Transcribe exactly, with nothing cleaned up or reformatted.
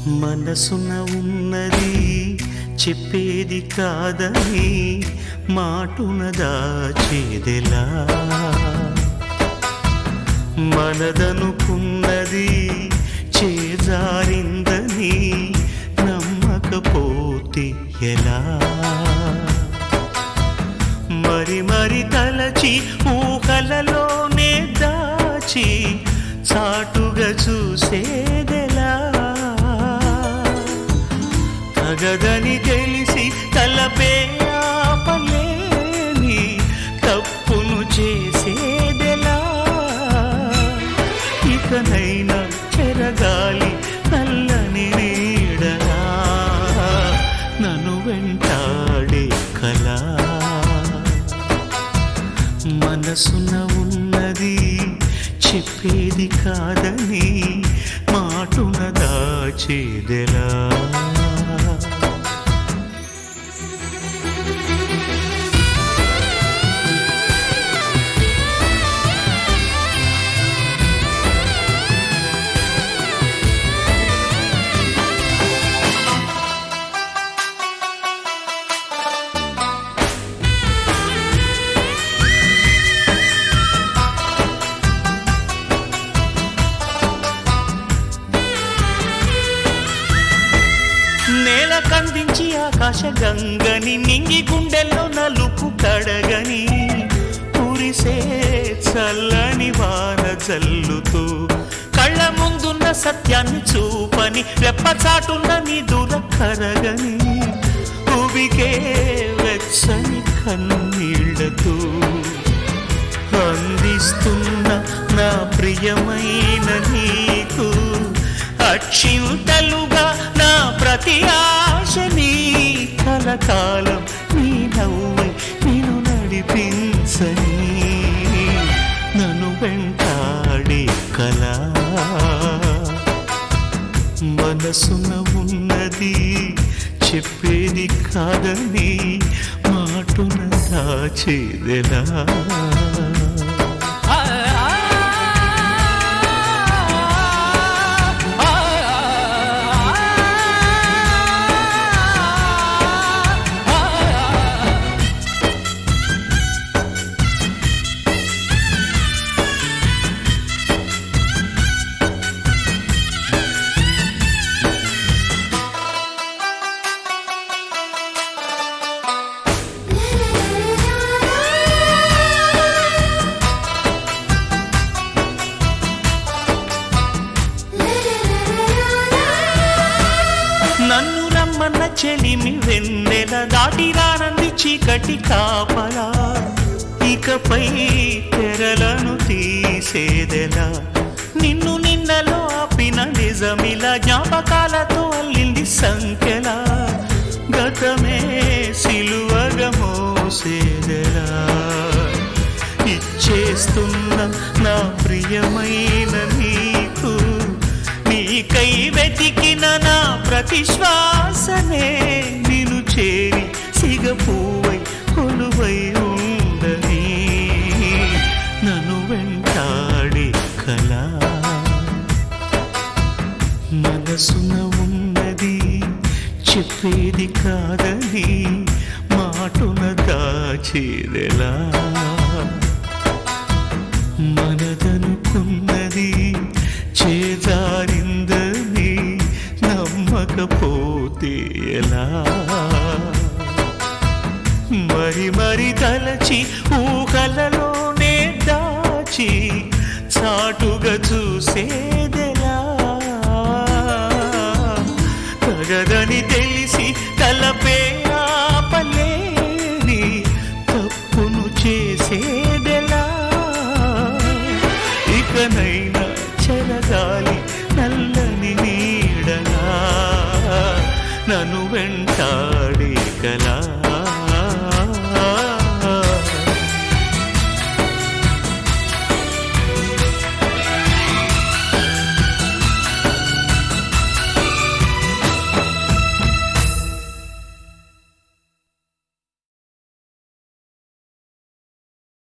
మనసున ఉన్నది చెప్పేది కాదని మాటున దాచేదెలా మనదనుకున్నది చేజారిందని నమ్మకపోతే ఎలా మరి మరి తలచి ఊహలలోనే దాచి చాటుగా చూసేదెలా తగదని తెలిసి తలపే ఆపలేని తప్పును చేసేదెలా ఇకనైనా చెరగాలి నల్లని నీడలా నన్ను వెంటాడే కలా మనసున ఉన్నది చెప్పేది కాదని మాటున దాచేదెలా నేల కందించి ఆకాశ గంగని నింగి గుండెల్లో నలుపు కడగని కురిసే చల్లని వాన జల్లుతూ కళ్ళ ముందున్న సత్యాన్ని చూపని రెప్పచాటున్న నీ దూర కరగని ఉవికే వెచ్చని కన్నీళ్లతో అందిస్తున్న నా ప్రియమైన నీకు అక్షింతలుగా నా ప్రతి ఆశని కలకాలం నీ నవ్వై నేను నడిపించని నన్ను వెంటాడే కలా మనసున ఉన్నది చెప్పేది కాదని మాటున దాచేదెలా నన్ను రమ్మన్న చెలిమి వెన్నెల దాటి రానంది చీకటి కాపలా ఇకపై తెరలను తీసేదెలా నిన్ను నిన్నలో ఆపిన నిజమిలా జ్ఞాపకాలతో అల్లింది సంఖ్యలా గతమే సిలువగా మోసేదెలా ఇచ్చేస్తున్న నా ప్రియమైన నీకు నీకై వెతికిన నా ప్రతి శ్వాసనే నిన్ను చేరి సిగపువ్వై కొలువై ఉండని నన్ను వెంటాడే కలా మనసున ఉన్నది చెప్పేది కాదని మాటున దాచేదెలా మనదనుకున్నది చేజారిందని నమ్మకపోతే ఎలా మరి మరి తలచి ఊహలలోనే దాచి చాటుగా చూసేదెలా తగదని తెలిసి తలపే ఆపలేని తప్పును చేసేదెలా ఇకనైనా చెరగాలి నల్లని నీడలా నన్ను వెంటాడే కలా